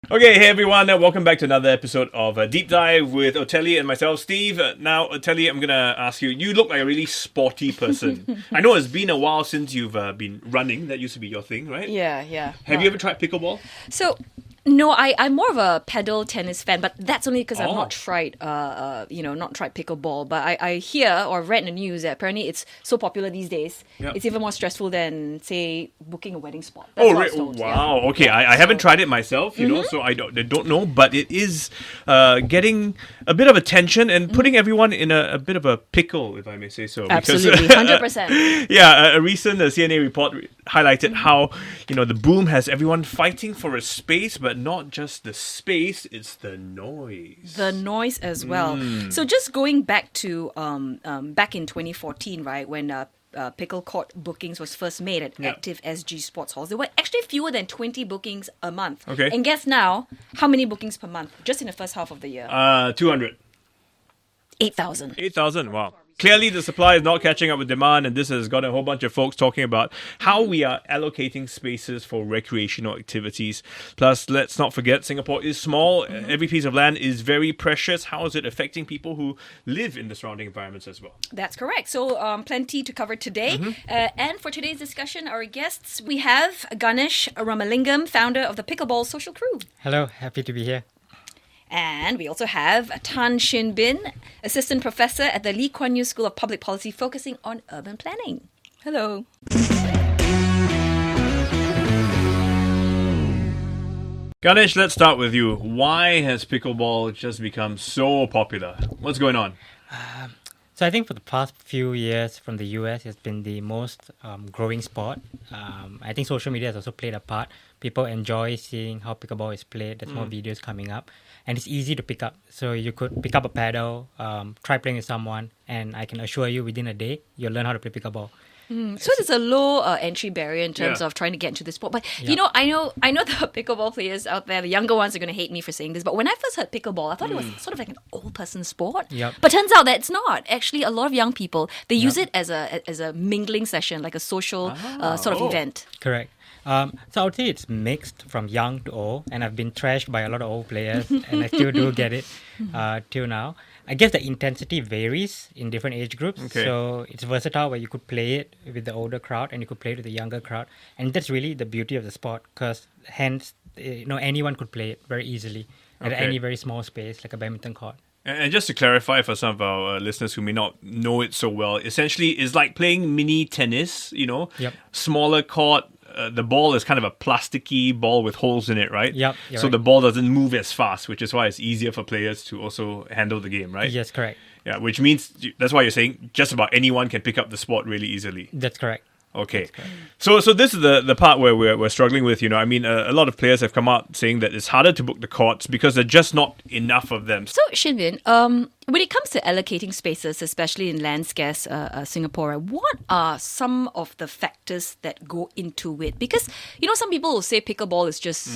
Okay, hey everyone, welcome back to another episode of Deep Dive with Otelli and myself, Steve. Now, Otelli, I'm going to ask you, you look like a really sporty person. I know it's been a while since you've been running. That used to be your thing, right? Yeah. Have you ever tried pickleball? So, no, I'm more of a paddle tennis fan, but that's only because I've not tried, not tried pickleball. But I hear or read in the news that apparently it's so popular these days. Yep. It's even more stressful than, say, booking a wedding spot. That's oh, right. Wow. Yeah. Okay, I haven't tried it myself, you know, so I don't know. But it is getting a bit of attention and putting everyone in a bit of a pickle, if I may say so. Absolutely, 100%. Yeah, a recent CNA report highlighted how, the boom has everyone fighting for a space, but not just the space, it's the noise. The noise as well. So just going back to back in 2014, right, when pickle court bookings was first made at Active SG Sports Halls, there were actually fewer than 20 bookings a month. Okay. And guess now, how many bookings per month, just in the first half of the year? 200. 8,000. 8,000, wow. Clearly, the supply is not catching up with demand, and this has got a whole bunch of folks talking about how we are allocating spaces for recreational activities. Plus, let's not forget, Singapore is small. Every piece of land is very precious. How is it affecting people who live in the surrounding environments as well? That's correct. So, plenty to cover today. And for today's discussion, our guests, we have Ganesh Ramalingam, founder of the Pickleball Social Crew. Hello, happy to be here. And we also have Tan Shin Bin, assistant professor at the Lee Kuan Yew School of Public Policy, focusing on urban planning. Hello. Ganesh, let's start with you. Why has pickleball just become so popular? What's going on? So I think for the past few years from the US, it's been the most growing sport. I think social media has also played a part. People enjoy seeing how pickleball is played. There's more videos coming up. And it's easy to pick up. So you could pick up a paddle, try playing with someone, and I can assure you within a day, you'll learn how to play pickleball. So there's a low entry barrier in terms of trying to get into the sport. But, I know the pickleball players out there, the younger ones are going to hate me for saying this, but when I first heard pickleball, I thought it was sort of like an old person sport. Yep. But turns out that it's not. Actually, a lot of young people, they use it as a mingling session, like a social sort of event. Correct. So I would say it's mixed from young to old, and I've been trashed by a lot of old players, and I still do get it till now. I guess the intensity varies in different age groups, so it's versatile where you could play it with the older crowd and you could play it with the younger crowd, and that's really the beauty of the sport, because hence, anyone could play it very easily at any very small space, like a badminton court. And just to clarify for some of our listeners who may not know it so well, essentially it's like playing mini tennis, smaller court. The ball is kind of a plasticky ball with holes in it, right? Yep. So the ball doesn't move as fast, which is why it's easier for players to also handle the game, right? Yes, correct. Yeah, which means, that's why you're saying just about anyone can pick up the sport really easily. That's correct. Okay. So this is the part where we're struggling with, I mean, a lot of players have come out saying that it's harder to book the courts because there's just not enough of them. So, Shinbin, when it comes to allocating spaces, especially in land scarce Singapore, what are some of the factors that go into it? Because, some people will say pickleball is just,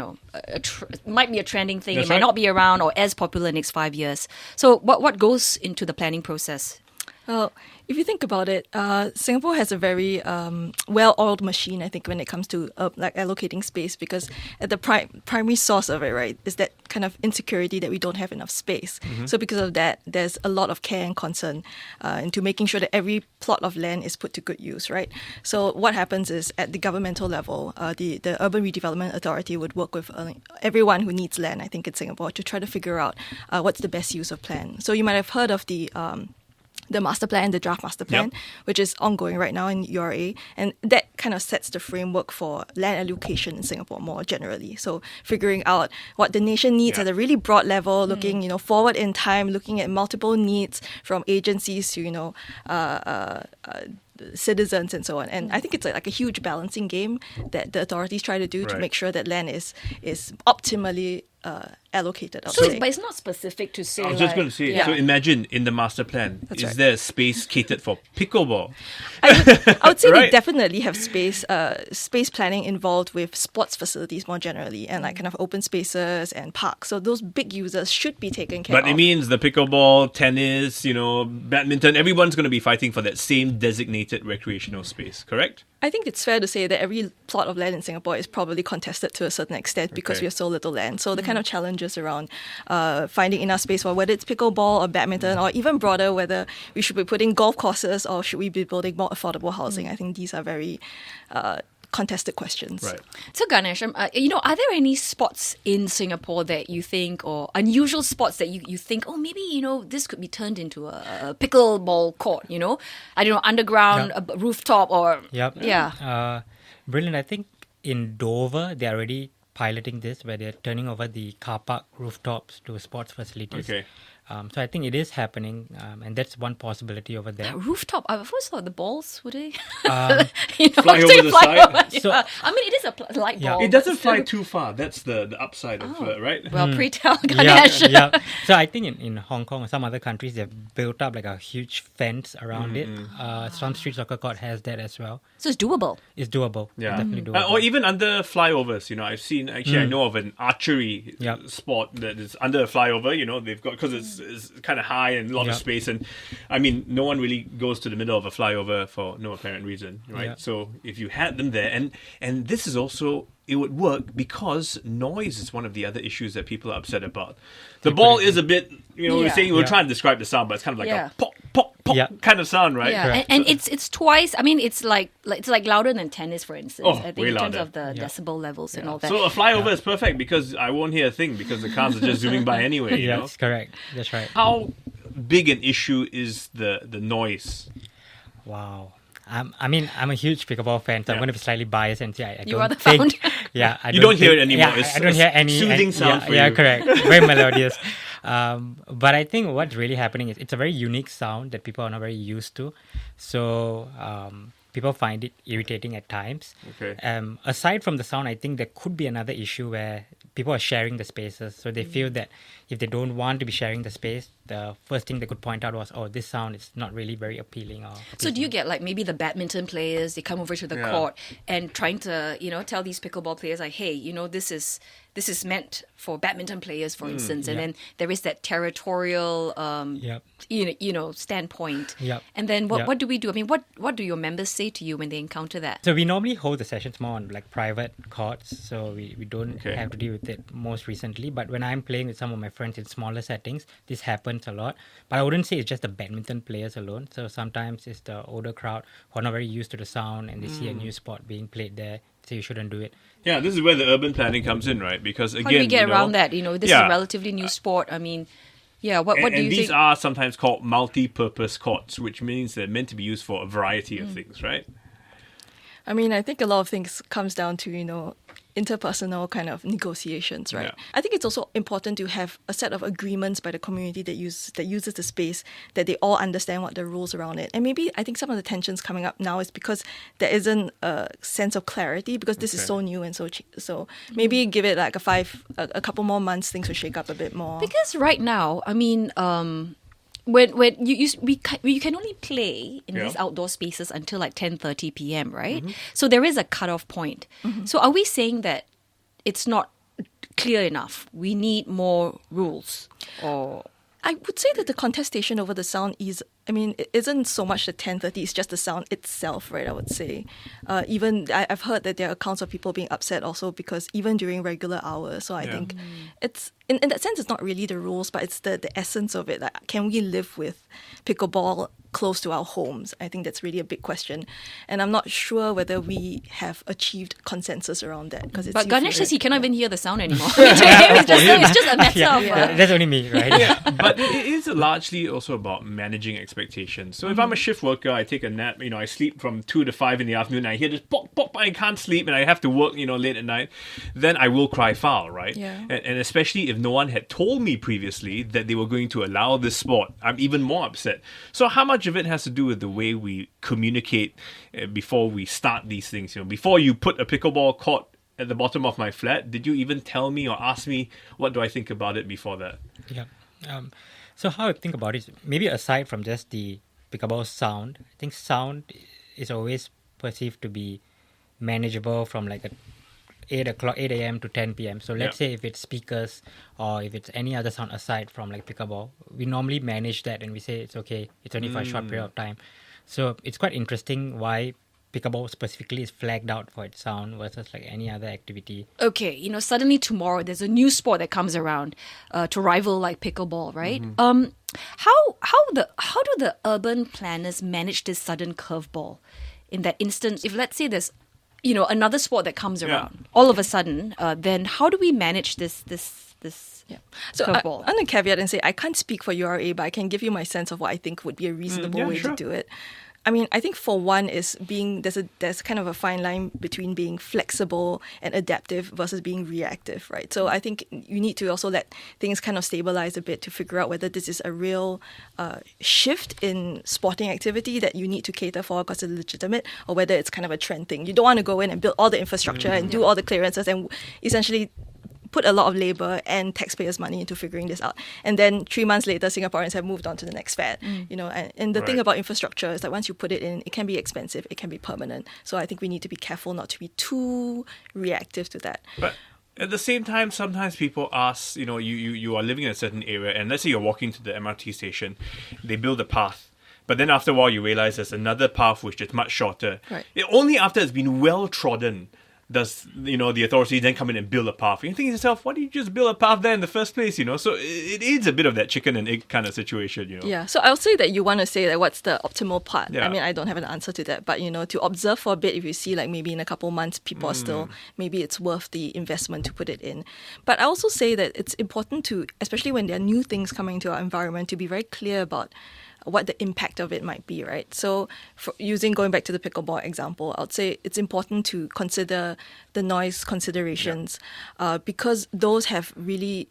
might be a trending thing. It might not be around or as popular in the next 5 years. So what goes into the planning process? Well, if you think about it, Singapore has a very well-oiled machine, I think, when it comes to allocating space, because at the primary source of it, right, is that kind of insecurity that we don't have enough space. So because of that, there's a lot of care and concern into making sure that every plot of land is put to good use, right? So what happens is, at the governmental level, the Urban Redevelopment Authority would work with everyone who needs land, I think, in Singapore, to try to figure out what's the best use of land. So you might have heard of the master plan, the draft master plan, which is ongoing right now in URA. And that kind of sets the framework for land allocation in Singapore more generally. So figuring out what the nation needs at a really broad level, looking, forward in time, looking at multiple needs from agencies to, citizens and so on. And I think it's like a huge balancing game that the authorities try to do to make sure that land is optimally allocated. But it's not specific to say. I was just going to say. So imagine in the master plan, there a space catered for pickleball? I would say they definitely have space planning involved with sports facilities more generally, and like kind of open spaces and parks. So those big users should be taken care of. But it means the pickleball, tennis, badminton, everyone's going to be fighting for that same designated designated recreational space, correct? I think it's fair to say that every plot of land in Singapore is probably contested to a certain extent because Okay. we have so little land. So the kind of challenges around finding enough space for whether it's pickleball or badminton, or even broader, whether we should be putting golf courses or should we be building more affordable housing. I think these are very contested questions. Right. So Ganesh, are there any spots in Singapore that you think, or unusual spots that you think, oh, maybe, this could be turned into a pickleball court, I don't know, underground, Yeah. a rooftop, or... Yep. Yeah. Brilliant. I think in Dover, they're already piloting this where they're turning over the car park rooftops to sports facilities. Okay. So I think it is happening, and that's one possibility over there. Rooftop, I first thought the balls, would they? Fly over the side? So- Yeah. I mean, it is a light Yeah. ball. It doesn't but fly still- too far. That's the upside of it, right? Well, pre-tell Yeah, Ganesh. yeah. So I think in Hong Kong or some other countries, they've built up like a huge fence around it. Some street soccer court has that as well. So it's doable. It's doable. Yeah. Definitely doable. Or even under flyovers, I've seen, actually, I know of an archery Yep. sport that is under a flyover, they've got, because it's kind of high and a lot of Yep. space. And I mean, no one really goes to the middle of a flyover for no apparent reason, right? Yep. So if you had them there, and this is also, it would work because noise is one of the other issues that people are upset about. The ball is a bit, we're Yeah. saying, we're Yeah. trying to describe the sound, but it's kind of like Yeah. a pop, pop, pop Yeah. kind of sound, right? Yeah, Correct. and it's twice. I mean, it's like louder than tennis, for instance. Oh, I think way in terms louder. of the Yeah. decibel levels and all that. So a flyover is perfect because I won't hear a thing because the cars are just zooming by anyway. Yeah, that's correct. That's right. How big an issue is the noise? Wow. I mean, I'm a huge pickleball fan, so I'm Yeah. going to be slightly biased and say I You don't are the think. founder. Yeah, I You don't hear think- it anymore. Yeah, It's I don't hear a any soothing sound yeah, for yeah, you. correct. Very melodious. But I think what's really happening is it's a very unique sound that people are not very used to. So people find it irritating at times. Okay. Aside from the sound, I think there could be another issue where people are sharing the spaces. So they feel that if they don't want to be sharing the space, the first thing they could point out was, oh, this sound is not really very appealing. Or So do you get like maybe the badminton players, they come over to the Yeah. court and trying to, tell these pickleball players like, hey, this is meant for badminton players, for instance, and yeah. then there is that territorial, Yep. standpoint. Yep. And then Yep. what do we do? I mean, what do your members say to you when they encounter that? So we normally hold the sessions more on like private courts, so we don't Okay. have to deal with it most recently. But when I'm playing with some of my friends in smaller settings, this happens a lot. But I wouldn't say it's just the badminton players alone. So sometimes it's the older crowd who are not very used to the sound and they see a new sport being played there, so you shouldn't do it. Yeah, this is where the urban planning comes in, right? Because again, How do we get around that? This is yeah. a relatively new sport. I mean, yeah, what do and you these think? are sometimes called multi-purpose courts, which means they're meant to be used for a variety of things, right? I mean, I think a lot of things comes down to, interpersonal kind of negotiations, right? Yeah. I think it's also important to have a set of agreements by the community that uses the space, that they all understand what the rules around it. And maybe I think some of the tensions coming up now is because there isn't a sense of clarity because this is Okay. so new and so maybe give it like a couple more months, things will shake up a bit more. Because right now, I mean, when you can only play in Yeah. these outdoor spaces until like 10:30 p.m., right? So there is a cutoff point. So are we saying that it's not clear enough? We need more rules, or I would say that the contestation over the sound it isn't so much the 10:30, it's just the sound itself, right? I would say. Even I've heard that there are accounts of people being upset also because even during regular hours. So I Yeah. think it's, in that sense, it's not really the rules, but it's the essence of it. Like, can we live with pickleball close to our homes? I think that's really a big question. And I'm not sure whether we have achieved consensus around that. but Ganesh says he cannot even hear the sound anymore. To him, it's just a matter of That's only me, right? Yeah, but it is largely also about managing expectations. So if I'm a shift worker, I take a nap, I sleep from 2 to 5 in the afternoon, I hear this pop, pop, I can't sleep, and I have to work, late at night, then I will cry foul, right? Yeah. And especially if no one had told me previously that they were going to allow this sport, I'm even more upset. So how much of it has to do with the way we communicate before we start these things? Before you put a pickleball court at the bottom of my flat, did you even tell me or ask me what do I think about it before that? Yeah. So how I think about it is maybe aside from just the pickleball sound, I think sound is always perceived to be manageable from like 8 a.m. to 10 p.m. So let's say if it's speakers or if it's any other sound aside from like pickleball, we normally manage that and we say it's okay. It's only for a short period of time. So it's quite interesting why pickleball specifically is flagged out for its sound versus like any other activity. Okay, suddenly tomorrow there's a new sport that comes around to rival like pickleball, right? How do the urban planners manage this sudden curveball? In that instance, if let's say there's another sport that comes around all of a sudden, then how do we manage this Yeah. So I'm going to caveat and say I can't speak for URA, but I can give you my sense of what I think would be a reasonable way to do it. I mean, I think for one is there's kind of a fine line between being flexible and adaptive versus being reactive, right? So I think you need to also let things kind of stabilize a bit to figure out whether this is a real shift in sporting activity that you need to cater for because it's legitimate, or whether it's kind of a trend thing. You don't want to go in and build all the infrastructure and do all the clearances and essentially put a lot of labor and taxpayers' money into figuring this out. And then 3 months later, Singaporeans have moved on to the next fad. And the thing about infrastructure is that once you put it in, it can be expensive, it can be permanent. So I think we need to be careful not to be too reactive to that. But at the same time, sometimes people ask, you are living in a certain area, and let's say you're walking to the MRT station, they build a path. But then after a while, you realize there's another path which is much shorter. Right. Only after it's been well trodden does the authority then come in and build a path. You think to yourself, why do you just build a path there in the first place? So it is a bit of that chicken and egg kind of situation. Yeah. So I'll say that you want to say that what's the optimal part. Yeah. I mean, I don't have an answer to that, but to observe for a bit, if you see like maybe in a couple months people are still, maybe it's worth the investment to put it in. But I also say that it's important to, especially when there are new things coming to our environment, to be very clear about what the impact of it might be, right? So going back to the pickleball example, I would say it's important to consider the noise considerations because those have really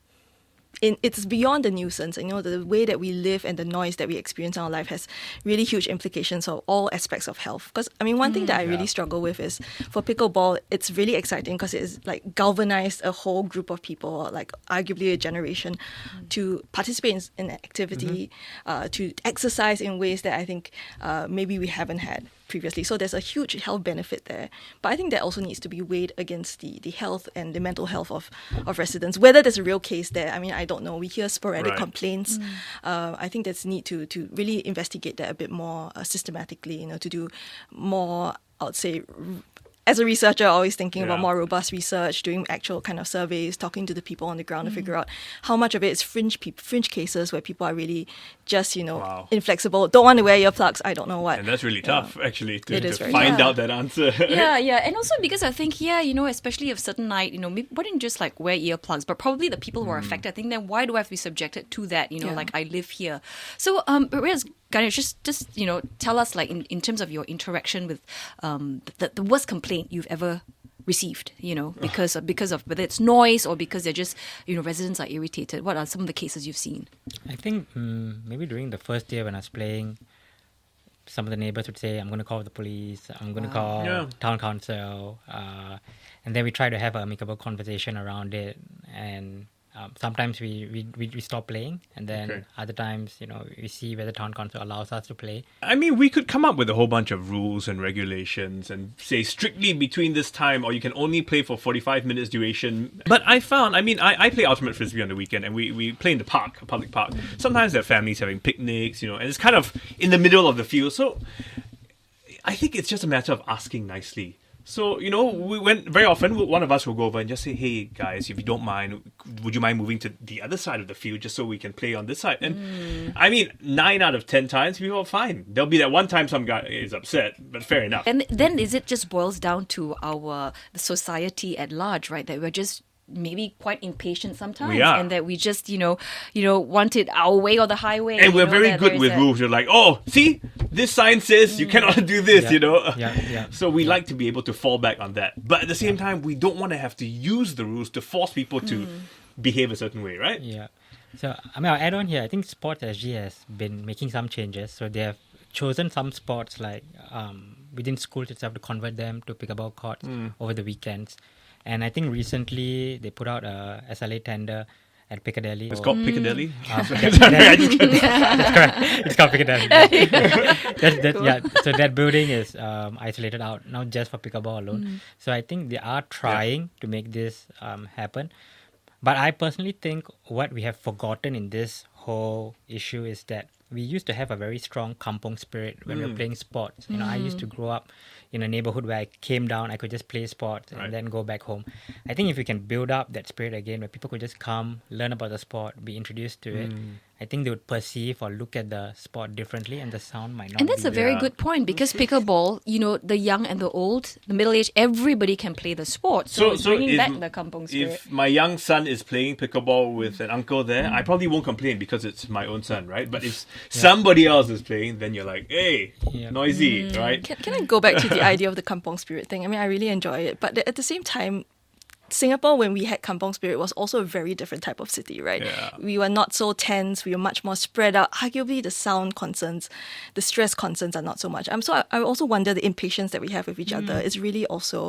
it's beyond the nuisance. The way that we live and the noise that we experience in our life has really huge implications for all aspects of health. Because, one thing that I really struggle with is for pickleball, it's really exciting because it's like galvanized a whole group of people, like arguably a generation, to participate in activity, to exercise in ways that I think maybe we haven't had previously. So there's a huge health benefit there. But I think that also needs to be weighed against the health and the mental health of residents. Whether there's a real case there, I don't know. We hear sporadic complaints. I think there's need to really investigate that a bit more systematically, to do more, I would say, as a researcher, always thinking about more robust research, doing actual kind of surveys, talking to the people on the ground to figure out how much of it is fringe cases where people are really just, inflexible, don't want to wear earplugs, I don't know what. And that's really tough, actually, to very find tough. out that answer. Yeah. And also because I think, especially if certain night, maybe why didn't you just like wear earplugs? But probably the people who are affected, I think then why do I have to be subjected to that? Like I live here. So, but whereas Ganesh, just tell us like in terms of your interaction with the worst complaint you've ever received, because of whether it's noise or because they're just residents are irritated. What are some of the cases you've seen? I think maybe during the first year when I was playing, some of the neighbors would say, I'm going to call the police, I'm going to call town council, and then we try to have an amicable conversation around it, and sometimes we stop playing, and then other times, we see whether town council allows us to play. We could come up with a whole bunch of rules and regulations and say strictly between this time, or you can only play for 45 minutes duration. But I found, I play Ultimate Frisbee on the weekend, and we play in the park, a public park. Sometimes there are families having picnics, and it's kind of in the middle of the field. So I think it's just a matter of asking nicely. So, we went very often, one of us will go over and just say, hey, guys, if you don't mind, would you mind moving to the other side of the field just so we can play on this side? And 9 out of 10 times, people are fine. There'll be that one time some guy is upset, but fair enough. And then is it just boils down to the society at large, right? That we're just maybe quite impatient sometimes, we are. And that we just want it our way or the highway, and we're very good with rules. You're like, oh, see, this sign says you cannot do this. So we like to be able to fall back on that, but at the same time we don't want to have to use the rules to force people to behave a certain way, right? So I'll add on here. I think Sports SG has been making some changes, so they have chosen some sports like within schools itself to convert them to pickleball courts over the weekends. And I think recently they put out a SLA tender at Piccadilly. It's called Piccadilly? That's correct. It's called Piccadilly. So that building is isolated out, not just for pickleball alone. So I think they are trying to make this happen. But I personally think what we have forgotten in this whole issue is that we used to have a very strong kampong spirit when we were playing sports. You know, I used to grow up in a neighborhood where I came down, I could just play sports and then go back home. I think if we can build up that spirit again, where people could just come, learn about the sport, be introduced to it, I think they would perceive or look at the sport differently, and the sound might not. And that's be a very good point, because pickleball, you know, the young and the old, the middle-aged, everybody can play the sport. So, it's bringing if- back the kampong spirit. If my young son is playing pickleball with an uncle there, I probably won't complain because it's my own son, right? But if somebody else is playing, then you're like, hey, Yeah. noisy, right? Can I go back to the idea of the kampong spirit thing? I mean, I really enjoy it, but at the same time, Singapore, when we had kampong spirit, was also a very different type of city, right? Yeah. We were not so tense. We were much more spread out. Arguably, the sound concerns, the stress concerns are not so much. I also wonder the impatience that we have with each other is really also,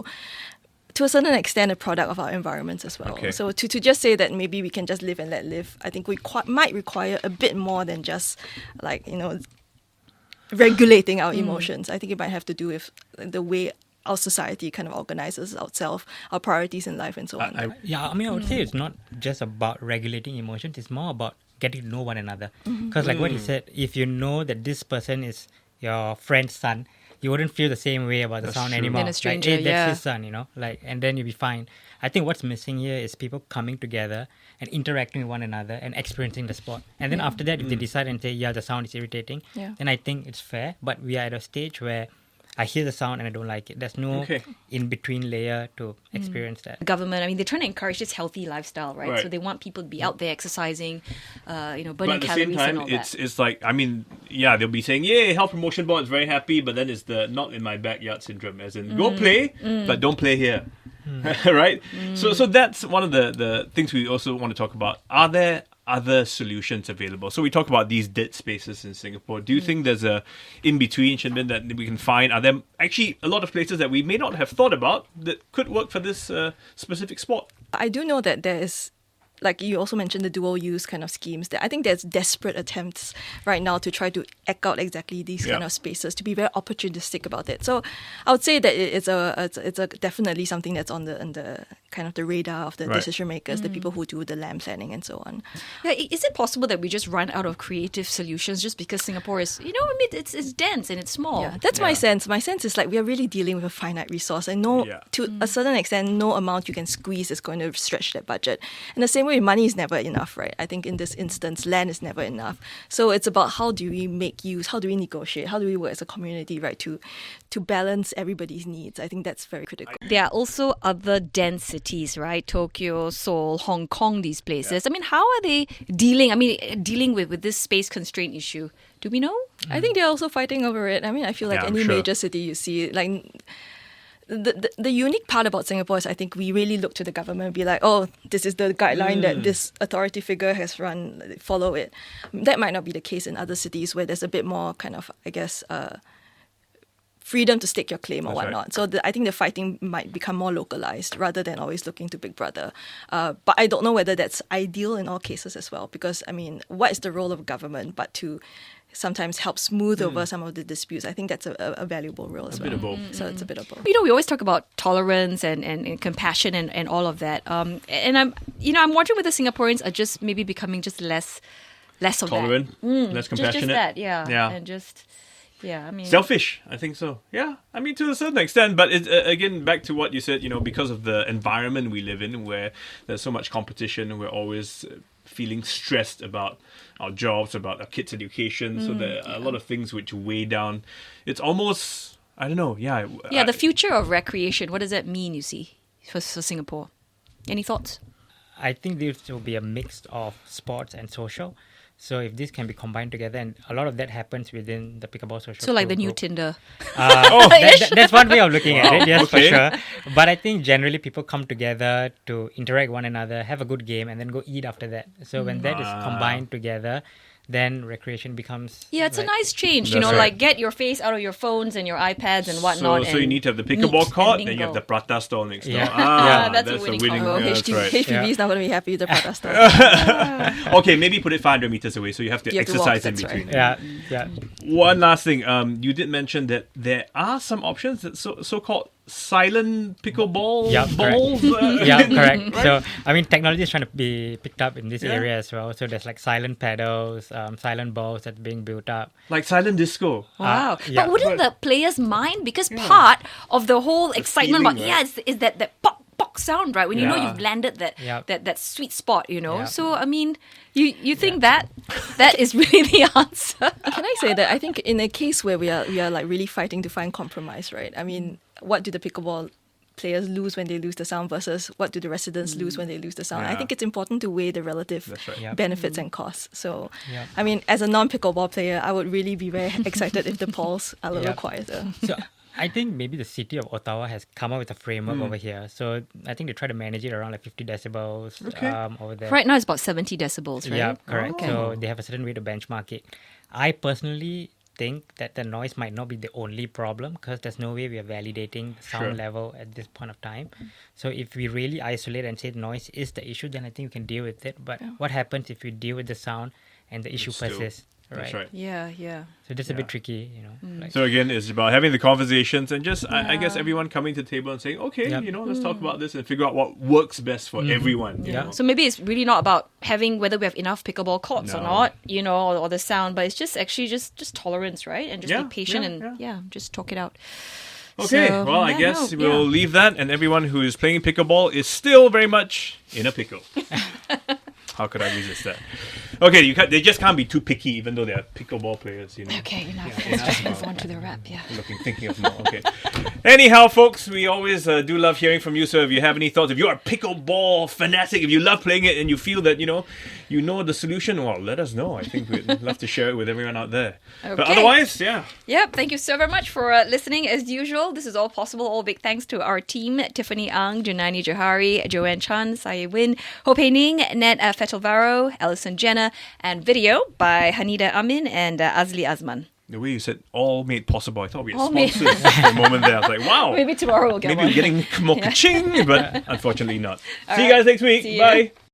to a certain extent, a product of our environments as well. Okay. So to just say that maybe we can just live and let live, I think we might require a bit more than just like, you know, regulating our emotions. I think it might have to do with the way our society kind of organizes itself, our priorities in life, and so on. Yeah, I mean, I would say it's not just about regulating emotions. It's more about getting to know one another. Because like what you said, if you know that this person is your friend's son, you wouldn't feel the same way about the That's sound true. anymore. Than a stranger, like, hey, that's yeah. his son, you know, like, and then you'll be fine. I think what's missing here is people coming together and interacting with one another and experiencing the sport. And then after that, if they decide and say, yeah, the sound is irritating, then I think it's fair. But we are at a stage where I hear the sound and I don't like it. There's no in-between layer to experience that. The government, I mean, they're trying to encourage this healthy lifestyle, right? Right. So they want people to be out there exercising, you know, But burning at the calories same time, and all that. it's like, I mean, yeah, they'll be saying, yay, Health Promotion Board is very happy, but then it's the not in my backyard syndrome, as in, go play, but don't play here. Right? So that's one of the things we also want to talk about. Are there other solutions available? So we talk about these dead spaces in Singapore. Do you think there's a in-between, Shinbin, that we can find? Are there actually a lot of places that we may not have thought about that could work for this specific sport? I do know that there is, like you also mentioned, the dual use kind of schemes. I think there's desperate attempts right now to try to eke out exactly these kind of spaces, to be very opportunistic about it. So I would say that it's a definitely something that's on the kind of the radar of the decision makers, the people who do the land planning and so on. Yeah, is it possible that we just run out of creative solutions just because Singapore is, you know, I mean, it's dense and it's small? Yeah, that's my sense. My sense is like we are really dealing with a finite resource, and to a certain extent, no amount you can squeeze is going to stretch that budget. And the same way, money is never enough, right? I think in this instance, land is never enough. So it's about how do we make use, how do we negotiate, how do we work as a community, right, to balance everybody's needs. I think that's very critical. There are also other dense cities, right? Tokyo, Seoul, Hong Kong, these places. I mean, how are they dealing with this space constraint issue? Do we know? I think they're also fighting over it. I mean, I feel like Yeah, I'm any sure. major city you see, like the unique part about Singapore is I think we really look to the government and be like, oh, this is the guideline that this authority figure has run, follow it. That might not be the case in other cities where there's a bit more kind of, I guess, freedom to stake your claim or That's right. whatnot. So I think the fighting might become more localized rather than always looking to Big Brother. But I don't know whether that's ideal in all cases as well, because, I mean, what is the role of government but to sometimes help smooth over some of the disputes? I think that's a valuable role as well. bit of both. So it's a bit of both. You know, we always talk about tolerance and compassion and all of that. And I'm wondering whether Singaporeans are just maybe becoming just less of Tolerant, that. less compassionate. Just that, yeah. Yeah. And just, yeah, I mean... Selfish, I think so. Yeah, I mean, to a certain extent. But it's, again, back to what you said, you know, because of the environment we live in where there's so much competition, we're always feeling stressed about our jobs, about our kids' education. So there are a lot of things which weigh down. It's almost, I don't know, Yeah, the future of recreation, what does that mean, you see, for Singapore? Any thoughts? I think this will be a mix of sports and social. So if this can be combined together, and a lot of that happens within the Pickleball Social So like the Club new group. Tinder. That's one way of looking at it, yes, Okay. for sure. But I think generally people come together to interact with one another, have a good game, and then go eat after that. So when that is combined together, then recreation becomes... Yeah, it's like, a nice change, you That's know, right. like get your face out of your phones and your iPads and whatnot. So you and need to have the meet pickleball and court, then you mingle. have the prata stall next door. Yeah. Ah, That's a winning combo. Oh, yeah, that's right. HPB is not going to be happy with the Prata store. Okay, maybe put it 500 meters away, so you have to You have to walk, exercise in that's between. Yeah. One last thing, you did mention that there are some options that so-called silent pickleball Yeah, balls. Yeah, correct. Right? So, I mean, technology is trying to be picked up in this Yeah. area as well. So, there's like silent pedals, silent balls that's being built up. Like silent disco. Wow. yeah. But wouldn't the players mind? Because part of the whole excitement feeling, about, right? is that pop, pop sound, right? When you know Yeah. you've landed that, Yeah. that sweet spot, you know? Yeah. So, I mean, you think that is really the answer? Can I say that I think in a case where we are like really fighting to find compromise, right? I mean, what do the pickleball players lose when they lose the sound versus what do the residents lose when they lose the sound? I Yeah. think it's important to weigh the relative That's right. Yeah. benefits and costs. So, Yeah. I mean, as a non-pickleball player, I would really be very excited if the balls are a little Yeah. quieter. So, I think maybe the city of Ottawa has come up with a framework over here. So, I think they try to manage it around like 50 decibels Okay. over there. Right now it's about 70 decibels, right? Yeah, correct. Oh. So they have a certain way to benchmark it. I personally think that the noise might not be the only problem because there's no way we are validating the sound Sure. level at this point of time. So if we really isolate and say noise is the issue, then I think we can deal with it. But what happens if we deal with the sound and the issue still- persists? That's right. Yeah, yeah. So that's a Yeah. bit tricky, you know. Like, So again, it's about having the conversations and just, I guess, everyone coming to the table and saying, okay, Yep. you know, let's talk about this and figure out what works best for everyone. you Yeah. know? So maybe it's really not about having whether we have enough pickleball courts or No. not, you know, or the sound, but it's just actually just tolerance, right? And just Yeah, be patient yeah, and yeah. just talk it out. Okay, So, well, I yeah, guess no, we'll yeah. leave that, and everyone who is playing pickleball is still very much in a pickle. How could I resist that? Okay, they just can't be too picky, even though they're pickleball players, you know. Okay, enough. Yeah, Let's just enough. move on to the wrap, yeah. Thinking of more. Okay. Anyhow, folks, we always do love hearing from you. So if you have any thoughts, if you're a pickleball fanatic, if you love playing it and you feel that you know the solution, well, let us know. I think we'd love to share it with everyone out there. But Okay. otherwise, yeah. Yep, thank you so very much for listening. As usual, this is all possible. All big thanks to our team, Tiffany Ang, Junani Johari, Joanne Chan, Saye Win, Hope Ning, Ned Fetelvaro, Alison Jenna, and video by Hanida Amin and Azli Azman. The way you said all made possible, I thought we had All made- sponsors for a moment there. I was like, wow. Maybe tomorrow we'll get Maybe one. we're getting more ka-ching, but unfortunately not. See you right. guys next week. See you. Bye.